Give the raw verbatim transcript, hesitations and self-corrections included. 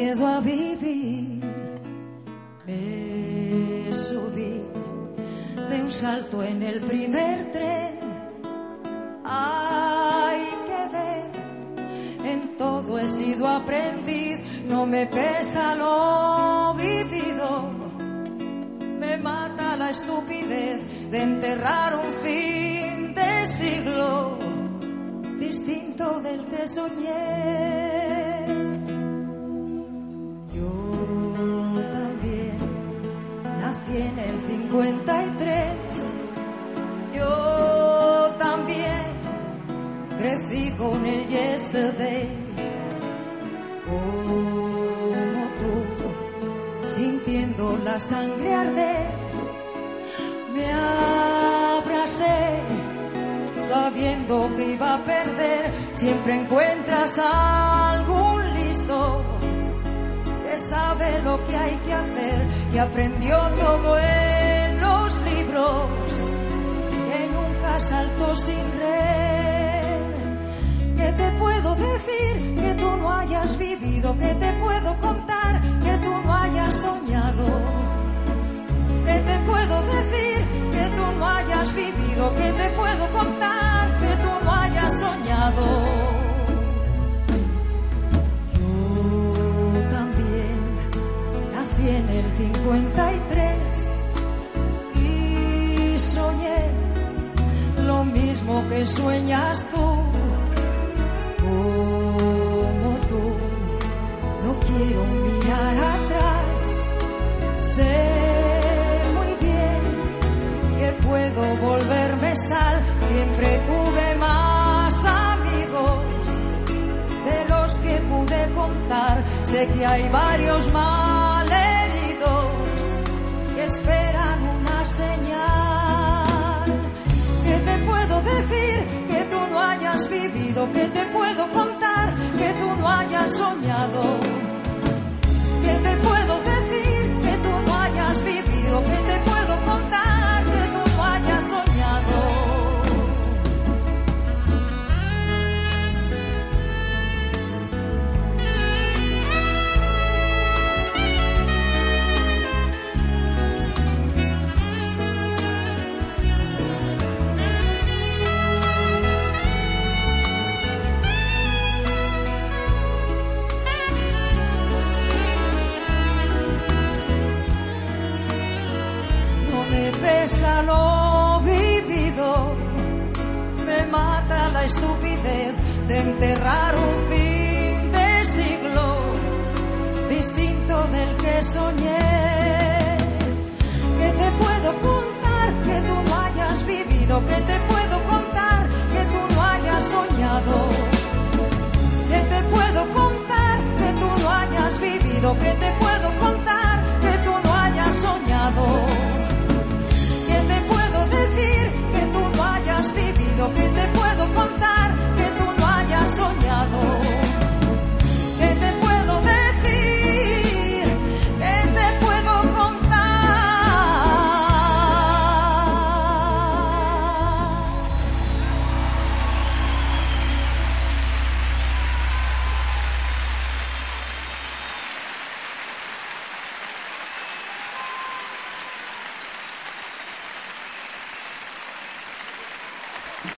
miedo a vivir. Me subí de un salto en el primer tren. Hay que ver, en todo he sido aprendiz. No me pesa lo vivido, me mata la estupidez de enterrar un fin de siglo distinto del que soñé. Yo también nací en el cincuenta y tres. Yo también crecí con el yesterday. Como tú, sintiendo la sangre arder, me abracé sabiendo que iba a perder. Siempre encuentras a algún listo que sabe lo que hay que hacer, que aprendió todo en los libros, que nunca saltó sin red. ¿Qué te puedo decir que tú no hayas vivido? ¿Qué te puedo contar que tú no hayas soñado? ¿Qué te puedo decir que tú no hayas vivido? ¿Qué te puedo contar que tú no hayas soñado? Yo también nací en el cincuenta y tres y soñé lo mismo que sueñas tú. Como tú, no quiero mirar atrás. Sé muy bien que puedo volverme sal. Siempre tuve más amigos de los que pude contar. Sé que hay varios malheridos que esperan una señal. ¿Qué te puedo decir que tú no hayas vivido? ¿Qué te puedo contar que tú no hayas soñado? ¿Qué te puedo decir que tú no hayas vivido? ¿Qué te puedo contar que tú no hayas soñado? Pesa lo vivido, me mata la estupidez de enterrar un fin de siglo distinto del que soñé. ¿Qué te puedo contar que tú no hayas vivido? ¿Qué te puedo contar que tú no hayas soñado? ¿Qué te puedo contar que tú no hayas vivido? ¿Qué te puedo